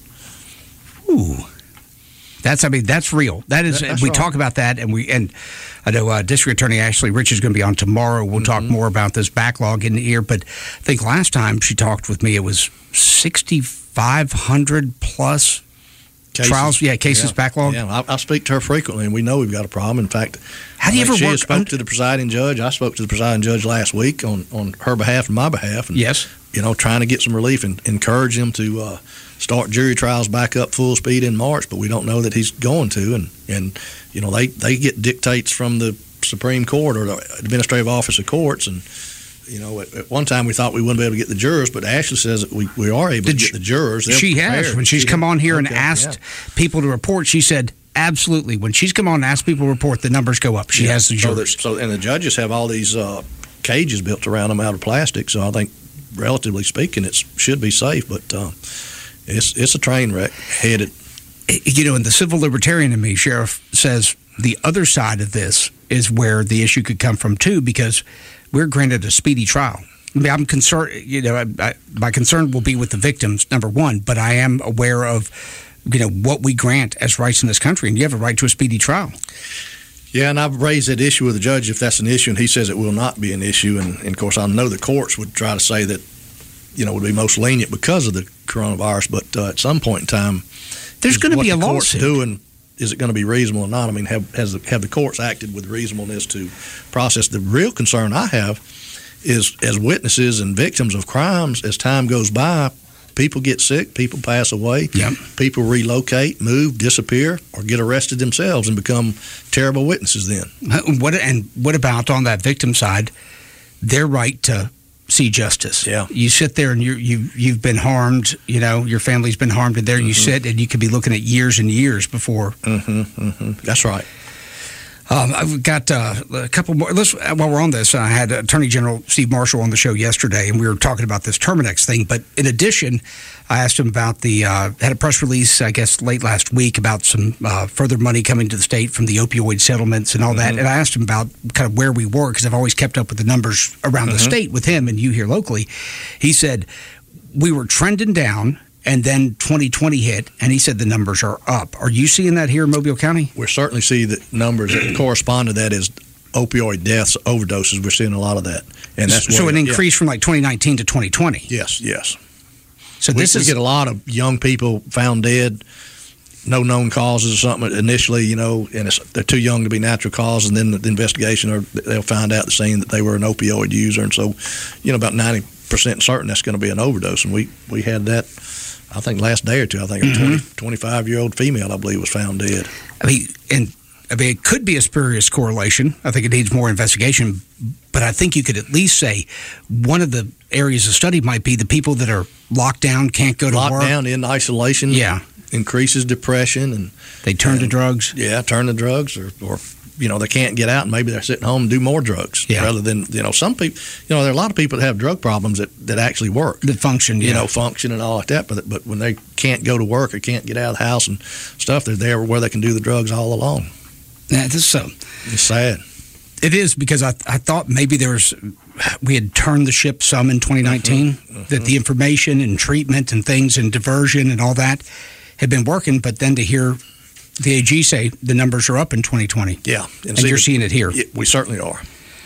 [SPEAKER 11] Ooh. That's, I mean, that's real. That is,
[SPEAKER 12] That- that's
[SPEAKER 11] we
[SPEAKER 12] right.
[SPEAKER 11] talk about that, and we, and I know uh, District Attorney Ashley Rich is going to be on tomorrow. We'll talk
[SPEAKER 12] Mm-hmm.
[SPEAKER 11] more about this backlog in the ear. But I think last time she talked with me, it was sixty-five hundred plus
[SPEAKER 12] Cases.
[SPEAKER 11] trials, yeah, cases
[SPEAKER 12] Yeah.
[SPEAKER 11] backlog.
[SPEAKER 12] Yeah, I, I speak to her frequently, and we know we've got a problem. In fact,
[SPEAKER 11] How do you
[SPEAKER 12] I think
[SPEAKER 11] ever
[SPEAKER 12] she
[SPEAKER 11] work
[SPEAKER 12] spoke
[SPEAKER 11] under-
[SPEAKER 12] to the presiding judge. I spoke to the presiding judge last week on, on her behalf and my behalf. And,
[SPEAKER 11] Yes.
[SPEAKER 12] you know, trying to get some relief and encourage him to uh, start jury trials back up full speed in March, but we don't know that he's going to. And, and you know, they, they get dictates from the Supreme Court or the Administrative Office of Courts. And, you know, at, at one time we thought we wouldn't be able to get the jurors, but Ashley says that we, we are able
[SPEAKER 11] Did
[SPEAKER 12] to
[SPEAKER 11] you-
[SPEAKER 12] get the jurors. They're
[SPEAKER 11] She has.
[SPEAKER 12] prepared.
[SPEAKER 11] When she's
[SPEAKER 12] She-
[SPEAKER 11] come on here and
[SPEAKER 12] okay,
[SPEAKER 11] asked
[SPEAKER 12] yeah.
[SPEAKER 11] people to report, she said, absolutely. When she's come on and asked people to report, the numbers go up. She
[SPEAKER 12] Yeah.
[SPEAKER 11] has the
[SPEAKER 12] so
[SPEAKER 11] jurors.
[SPEAKER 12] that- So, and the judges have all these uh, cages built around them out of plastic. So I think, relatively speaking, it should be safe. But uh, it's it's a train wreck headed.
[SPEAKER 11] You know, and the civil libertarian in me, Sheriff, says the other side of this is where the issue could come from too, because we're granted a speedy trial. I mean, I'm concerned. You know, I, I, my concern will be with the victims, number one, but I am aware of, you know, what we grant as rights in this country, and you have a right to a speedy trial.
[SPEAKER 12] Yeah, and I've raised that issue with the judge if that's an issue, and he says it will not be an issue. And, and of course, I know the courts would try to say that, you know, would be most lenient because of the coronavirus. But uh, at some point in time,
[SPEAKER 11] there's going to be a
[SPEAKER 12] court's
[SPEAKER 11] lawsuit.
[SPEAKER 12] doing. Is it going to be reasonable or not? I mean, have has the, have the courts acted with reasonableness to process? The real concern I have is, as witnesses and victims of crimes, as time goes by, people get sick, people pass away,
[SPEAKER 11] yep.
[SPEAKER 12] people relocate, move, disappear, or get arrested themselves and become terrible witnesses then.
[SPEAKER 11] What and what about on that victim side, their right to see justice?
[SPEAKER 12] Yeah.
[SPEAKER 11] You sit there and you you you've been harmed, you know, your family's been harmed, and there
[SPEAKER 12] Mm-hmm.
[SPEAKER 11] you sit and you could be looking at years and years before.
[SPEAKER 12] Mm-hmm, mm-hmm. That's right.
[SPEAKER 11] Um, I've got uh, a couple more. Let's, while we're on this, I had Attorney General Steve Marshall on the show yesterday, and we were talking about this Terminex thing. But in addition, I asked him about the uh, had a press release, I guess, late last week about some uh, further money coming to the state from the opioid settlements and all that.
[SPEAKER 12] Mm-hmm.
[SPEAKER 11] And I asked him about kind of where we were, because I've always kept up with the numbers around
[SPEAKER 12] Mm-hmm.
[SPEAKER 11] the state with him and you here locally. He said we were trending down. And then twenty twenty hit, and he said the numbers are up. Are you seeing that here in Mobile County?
[SPEAKER 12] We certainly see the numbers that correspond to that is opioid deaths, overdoses. We're seeing a lot of that, and that's
[SPEAKER 11] so
[SPEAKER 12] where-
[SPEAKER 11] an increase
[SPEAKER 12] yeah.
[SPEAKER 11] from like twenty nineteen to twenty twenty.
[SPEAKER 12] Yes, yes.
[SPEAKER 11] So
[SPEAKER 12] we,
[SPEAKER 11] this
[SPEAKER 12] we
[SPEAKER 11] is
[SPEAKER 12] get a lot of young people found dead, no known causes or something initially, you know, and it's, they're too young to be natural causes, and then the investigation, or they'll find out the scene that they were an opioid user, and so, you know, about ninety percent certain that's going to be an overdose, and we we had that. I think last day or two, I think a twenty, twenty-five-year-old female, I believe, was found dead.
[SPEAKER 11] I mean, and I mean, it could be a spurious correlation. I think it needs more investigation, but I think you could at least say one of the areas of study might be the people that are locked down, can't go to
[SPEAKER 12] Locked
[SPEAKER 11] work.
[SPEAKER 12] down in isolation,
[SPEAKER 11] Yeah.
[SPEAKER 12] increases depression, and
[SPEAKER 11] They turn
[SPEAKER 12] and,
[SPEAKER 11] to drugs.
[SPEAKER 12] Yeah, turn to drugs, or, or you know, they can't get out, and maybe they're sitting home and do more drugs
[SPEAKER 11] Yeah.
[SPEAKER 12] rather than, you know, some people, you know, there are a lot of people that have drug problems that, that actually work.
[SPEAKER 11] That function, yeah.
[SPEAKER 12] You know, function and all like that, but but when they can't go to work or can't get out of the house and stuff, they're there where they can do the drugs all along.
[SPEAKER 11] Yeah, this is so.
[SPEAKER 12] It's sad.
[SPEAKER 11] It is, because I I thought maybe there was we had turned the ship some in twenty nineteen,
[SPEAKER 12] Mm-hmm,
[SPEAKER 11] that the information and treatment and things and diversion and all that had been working, but then to hear the A G say the numbers are up in twenty twenty.
[SPEAKER 12] Yeah.
[SPEAKER 11] And you're seeing it here.
[SPEAKER 12] Yeah, we certainly are.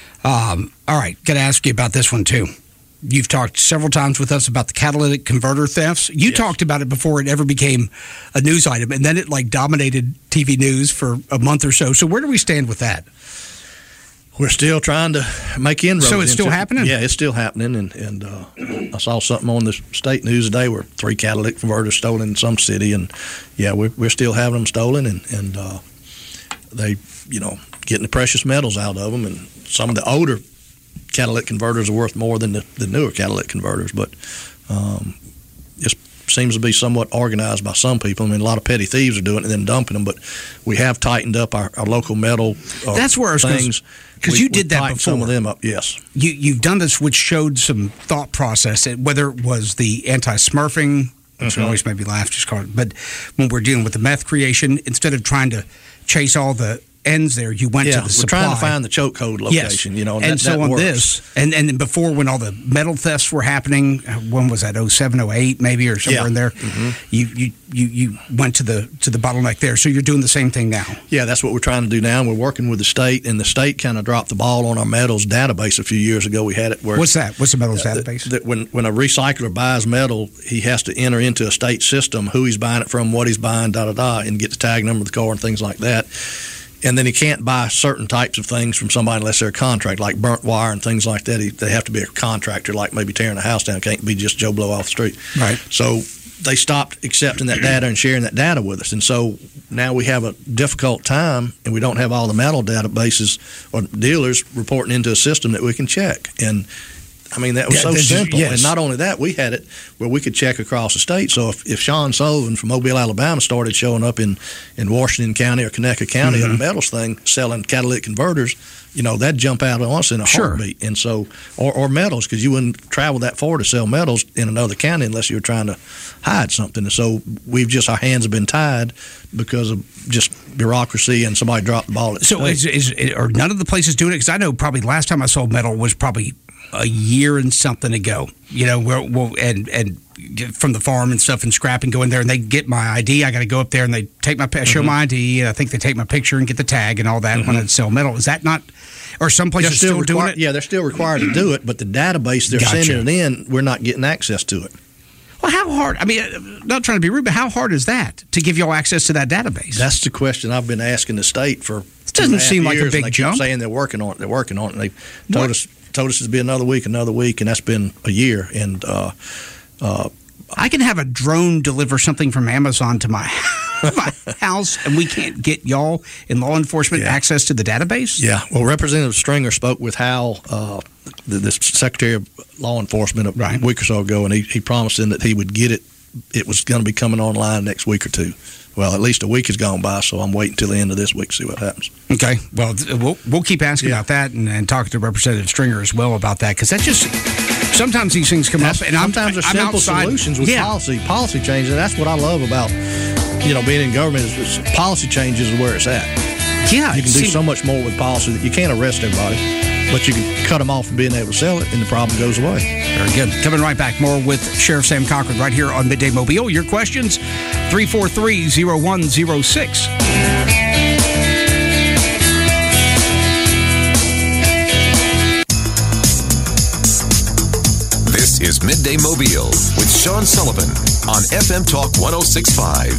[SPEAKER 11] Um, all right, got to ask you about this one too. You've talked several times with us about the catalytic converter thefts. You
[SPEAKER 12] Yes.
[SPEAKER 11] talked about it before it ever became a news item, and then it like dominated T V news for a month or so. So where do we stand with that?
[SPEAKER 12] We're still trying to make inroads.
[SPEAKER 11] So it's still
[SPEAKER 12] into-
[SPEAKER 11] happening?
[SPEAKER 12] Yeah, it's still happening. And, and uh, I saw something on the state news today where three catalytic converters stolen in some city. And, yeah, we're, we're still having them stolen. And, and uh, they, you know, getting the precious metals out of them. And some of the older catalytic converters are worth more than the, the newer catalytic converters, but um, it seems to be somewhat organized by some people. I mean, a lot of petty thieves are doing it and then dumping them, but we have tightened up our, our local metal uh,
[SPEAKER 11] That's where I was
[SPEAKER 12] things.
[SPEAKER 11] Because you did that before.
[SPEAKER 12] Some of them up, yes.
[SPEAKER 11] You, you've done this, which showed some thought process, whether it was the anti-smurfing, which mm-hmm. always made me laugh, just call it, but when we're dealing with the meth creation, instead of trying to chase all the ends there, you went
[SPEAKER 12] yeah,
[SPEAKER 11] to the
[SPEAKER 12] we're
[SPEAKER 11] supply.
[SPEAKER 12] trying to find the choke code location,
[SPEAKER 11] yes.
[SPEAKER 12] you know, and,
[SPEAKER 11] and
[SPEAKER 12] that,
[SPEAKER 11] so
[SPEAKER 12] that
[SPEAKER 11] on
[SPEAKER 12] works.
[SPEAKER 11] this, and and then before when all the metal thefts were happening, when was that? oh seven, oh eight maybe, or somewhere
[SPEAKER 12] yeah.
[SPEAKER 11] in there.
[SPEAKER 12] Mm-hmm.
[SPEAKER 11] You, you you you went to the to the bottleneck there. So you're doing the same thing now.
[SPEAKER 12] Yeah, that's what we're trying to do now. We're working with the state, and the state kind of dropped the ball on our metals database a few years ago. We had it where
[SPEAKER 11] what's that? What's the metals
[SPEAKER 12] uh,
[SPEAKER 11] database?
[SPEAKER 12] That when when a recycler buys metal, he has to enter into a state system who he's buying it from, what he's buying, da da da, and get the tag number of the car and things like that. And then he can't buy certain types of things from somebody unless they're a contract, like burnt wire and things like that. He, they have to be a contractor, like maybe tearing a house down. It can't be just Joe Blow off the street.
[SPEAKER 11] Right.
[SPEAKER 12] So they stopped accepting that data and sharing that data with us. And so now we have a difficult time, and we don't have all the metal databases or dealers reporting into a system that we can check. And I mean, that was
[SPEAKER 11] yeah,
[SPEAKER 12] so simple.
[SPEAKER 11] Yes.
[SPEAKER 12] And not only that, we had it where we could check across the state. So if, if Sean Sullivan from Mobile, Alabama started showing up in, in Washington County or Conecuh County mm-hmm. on a metals thing selling catalytic converters, you know, that'd jump out on us in a
[SPEAKER 11] sure.
[SPEAKER 12] heartbeat. And so, or, or metals, because you wouldn't travel that far to sell metals in another county unless you were trying to hide something. And so we've just, our hands have been tied because of just bureaucracy and somebody dropped the ball at the
[SPEAKER 11] So is, is, is, are none of the places doing it? Because I know probably the last time I sold metal was probably a year and something ago, you know, where we'll, and and from the farm and stuff and scrap and go in there and they get my I D. I got to go up there and they take my show mm-hmm. my I D and I think they take my picture and get the tag and all that mm-hmm. when I sell metal. Is that not? Or some places still, still doing it?
[SPEAKER 12] Yeah, they're still required to do it, but the database they're gotcha. sending it in, we're not getting access to it.
[SPEAKER 11] Well, how hard? I mean, not trying to be rude, but how hard is that to give y'all access to that database?
[SPEAKER 12] That's the question I've been asking the state for.
[SPEAKER 11] It doesn't seem like a big
[SPEAKER 12] and they
[SPEAKER 11] jump.
[SPEAKER 12] Keep saying they're working on it. They're working on it. And they told what? us told us it'd be another week, another week, and that's been a year. And uh, uh,
[SPEAKER 11] I can have a drone deliver something from Amazon to my my house, and we can't get y'all in law enforcement
[SPEAKER 12] yeah.
[SPEAKER 11] access to the database?
[SPEAKER 12] Yeah. Well, Representative Stringer spoke with Hal, uh, the, the Secretary of Law Enforcement, a
[SPEAKER 11] right.
[SPEAKER 12] week or so ago, and he, he promised him that he would get it. It was going to be coming online next week or two. Well, at least a week has gone by, so I'm waiting until the end of this week to see what happens.
[SPEAKER 11] Okay. Well, we'll, we'll keep asking yeah. about that and, and talking to Representative Stringer as well about that, because that just sometimes these things come
[SPEAKER 12] that's,
[SPEAKER 11] up, and
[SPEAKER 12] sometimes
[SPEAKER 11] I'm,
[SPEAKER 12] there's simple
[SPEAKER 11] outside.
[SPEAKER 12] solutions with
[SPEAKER 11] yeah.
[SPEAKER 12] policy, policy changes. That's what I love about you know being in government is, is policy changes is where it's at.
[SPEAKER 11] Yeah,
[SPEAKER 12] you can do so much more with policy that you can't arrest everybody, but you can cut them off from being able to sell it, and the problem goes away.
[SPEAKER 11] Very good. Coming right back, more with Sheriff Sam Cochran right here on Midday Mobile. Your questions, three four three, zero one zero six.
[SPEAKER 5] This is Midday Mobile with Sean Sullivan on F M Talk one oh six point five.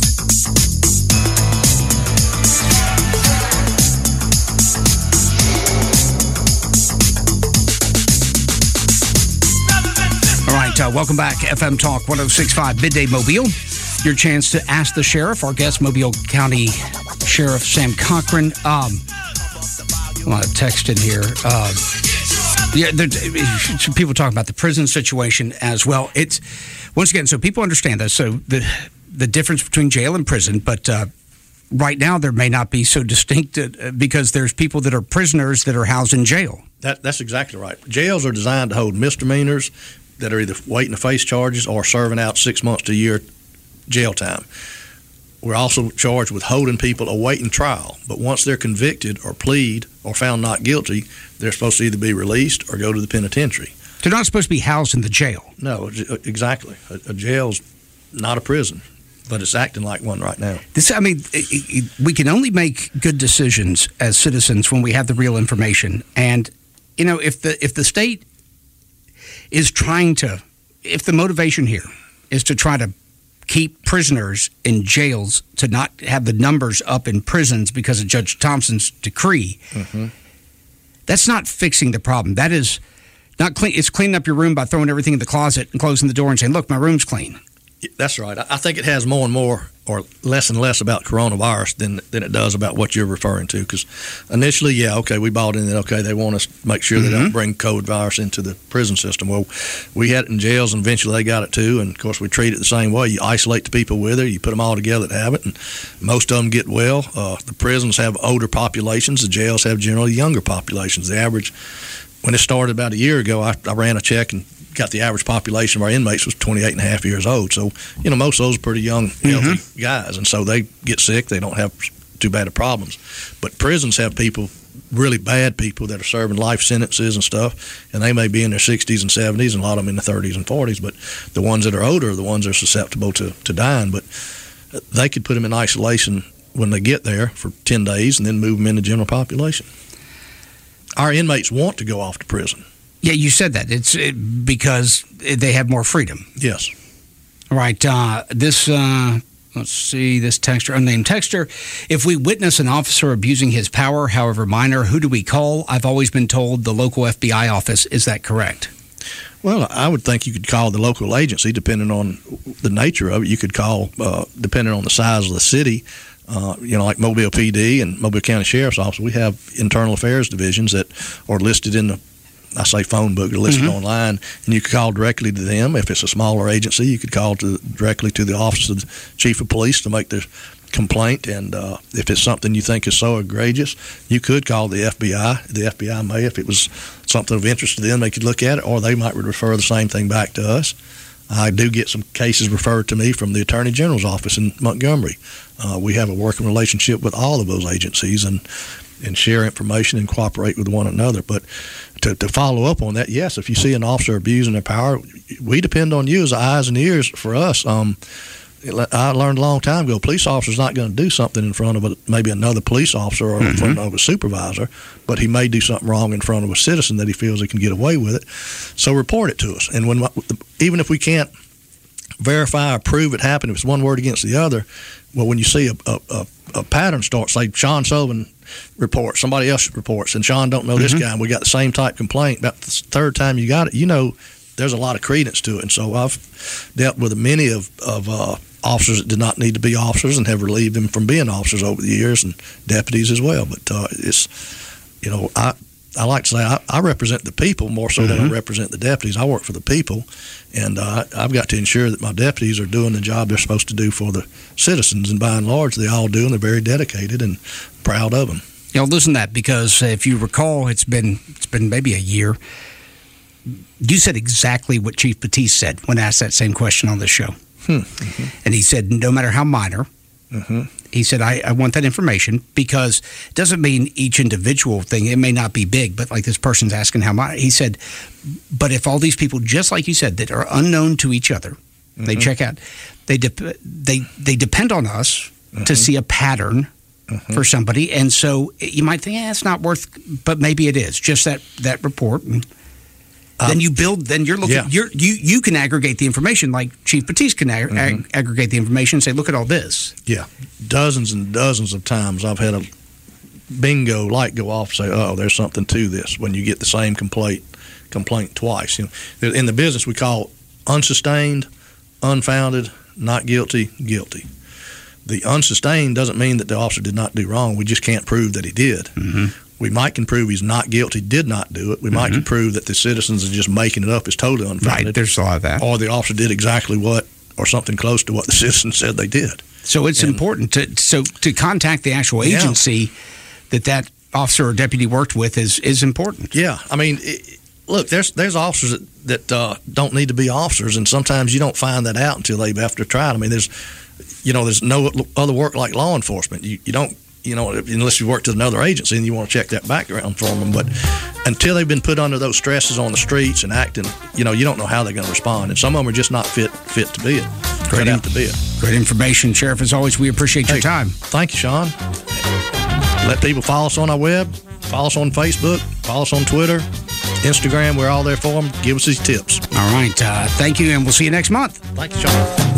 [SPEAKER 11] All right, uh, welcome back. F M Talk one oh six point five, Midday Mobile. Your chance to ask the sheriff, our guest, Mobile County Sheriff Sam Cochran. Um, I want to text in here. Uh, yeah, there, people talk about the prison situation as well. It's once again, so people understand this. So the the difference between jail and prison, but uh, right now there may not be so distinct uh, because there's people that are prisoners that are housed in jail.
[SPEAKER 12] That, that's exactly right. Jails are designed to hold misdemeanors that are either waiting to face charges or serving out six months to a year jail time. We're also charged with holding people awaiting trial, but once they're convicted or plead or found not guilty, they're supposed to either be released or go to the penitentiary.
[SPEAKER 11] They're not supposed to be housed in the jail.
[SPEAKER 12] No, exactly. A, a jail's not a prison, but it's acting like one right now.
[SPEAKER 11] This, I mean, it, it, we can only make good decisions as citizens when we have the real information. And, you know, if the if the state is trying to, if the motivation here is to try to keep prisoners in jails, to not have the numbers up in prisons because of Judge Thompson's decree, mm-hmm. that's not fixing the problem. That is not clean. It's cleaning up your room by throwing everything in the closet and closing the door and saying, look, my room's clean.
[SPEAKER 12] That's right. I think it has more and more, or less and less, about coronavirus than than it does about what you're referring to. Because initially, yeah, okay, we bought in that, okay, they want us to make sure mm-hmm. they don't bring COVID virus into the prison system. Well, we had it in jails, and eventually they got it too. And, of course, we treat it the same way. You isolate the people with it. You put them all together that have it, and most of them get well. Uh, the prisons have older populations. The jails have generally younger populations. The average, when it started about a year ago, I, I ran a check and got the average population of our inmates was twenty-eight and a half years old. So, you know, most of those are pretty young, healthy mm-hmm. guys. And so they get sick. They don't have too bad of problems. But prisons have people, really bad people that are serving life sentences and stuff, and they may be in their sixties and seventies, and a lot of them in their thirties and forties. But the ones that are older are the ones that are susceptible to, to dying. But they could put them in isolation when they get there for ten days and then move them in the general population. Our inmates want to go off to prison.
[SPEAKER 11] Yeah, you said that. It's it, because they have more freedom.
[SPEAKER 12] Yes.
[SPEAKER 11] All right. Uh, this, uh, let's see, this texter, unnamed texter. If we witness an officer abusing his power, however minor, who do we call? I've always been told the local F B I office. Is that correct?
[SPEAKER 12] Well, I would think you could call the local agency, depending on the nature of it. You could call, uh, depending on the size of the city, uh, you know, like Mobile P D and Mobile County Sheriff's Office. We have internal affairs divisions that are listed in the I say phone book, they're listed mm-hmm. online, and you could call directly to them. If it's a smaller agency, you could call to directly to the office of the chief of police to make the complaint. And uh, if it's something you think is so egregious, you could call the F B I. The F B I may, if it was something of interest to them, they could look at it, or they might refer the same thing back to us. I do get some cases referred to me from the Attorney General's office in Montgomery. Uh, we have a working relationship with all of those agencies and, and share information and cooperate with one another. But to, to follow up on that, yes, if you see an officer abusing their power, we depend on you as the eyes and ears for us. Um, I learned a long time ago, a police officer's not going to do something in front of a, maybe another police officer or mm-hmm. in front of a supervisor, but he may do something wrong in front of a citizen that he feels he can get away with it. So report it to us. And when even if we can't verify or prove it happened, if it's one word against the other, well, when you see a, a, a, a pattern start, say Sean Sullivan reports, somebody else reports, and Sean don't know mm-hmm. this guy, and we got the same type complaint, about the third time you got it, you know there's a lot of credence to it. And so I've dealt with many of, of uh, officers that did not need to be officers and have relieved them from being officers over the years, and deputies as well. But uh, it's, you know, I I like to say I, I represent the people more so mm-hmm. than I represent the deputies. I work for the people, and uh, I've got to ensure that my deputies are doing the job they're supposed to do for the citizens, and by and large, they all do, and they're very dedicated and proud of them.
[SPEAKER 11] You know, listen to that, because if you recall, it's been it's been maybe a year. You said exactly what Chief Batiste said when asked that same question on this show.
[SPEAKER 12] Hmm. Mm-hmm.
[SPEAKER 11] And he said, no matter how minor,
[SPEAKER 12] mm-hmm.
[SPEAKER 11] he said, I, I want that information, because it doesn't mean each individual thing. It may not be big, but like this person's asking how minor. He said, but if all these people, just like you said, that are unknown to each other, mm-hmm. they check out, they, de- they, they depend on us mm-hmm. to see a pattern mm-hmm. for somebody. And so you might think, eh, it's not worth, but maybe it is. Just that, that report. And then you build. Then you're looking.
[SPEAKER 12] Yeah.
[SPEAKER 11] You're, you you can aggregate the information, like Chief Batiste can ag- mm-hmm. ag- aggregate the information and say, "Look at all this."
[SPEAKER 12] Yeah, dozens and dozens of times I've had a bingo light go off and say, "Oh, there's something to this." When you get the same complaint complaint twice, you know, in the business we call unsustained, unfounded, not guilty, guilty. The unsustained doesn't mean that the officer did not do wrong. We just can't prove that he did.
[SPEAKER 11] Mm-hmm.
[SPEAKER 12] We might can prove he's not guilty, did not do it. We mm-hmm. might can prove that the citizens are just making it up is totally unfounded.
[SPEAKER 11] Right, there's a lot of that.
[SPEAKER 12] Or the officer did exactly what, or something close to what the citizens said they did.
[SPEAKER 11] So it's and, important to so to contact the actual agency yeah. that that officer or deputy worked with is is important.
[SPEAKER 12] Yeah, I mean, it, look, there's there's officers that, that uh, don't need to be officers, and sometimes you don't find that out until they've after tried. I mean, there's, you know, there's no other work like law enforcement. You you don't. You know, unless you work to another agency and you want to check that background for them. But until they've been put under those stresses on the streets and acting, you know, you don't know how they're going to respond. And some of them are just not fit fit to be it. Great out to be it.
[SPEAKER 11] Great information, Sheriff. As always, we appreciate
[SPEAKER 12] hey,
[SPEAKER 11] your time.
[SPEAKER 12] Thank you, Sean. Let people follow us on our web, follow us on Facebook, follow us on Twitter, Instagram. We're all there for them. Give us these tips.
[SPEAKER 11] All right. Uh, thank you, and we'll see you next month.
[SPEAKER 12] Thank you, Sean.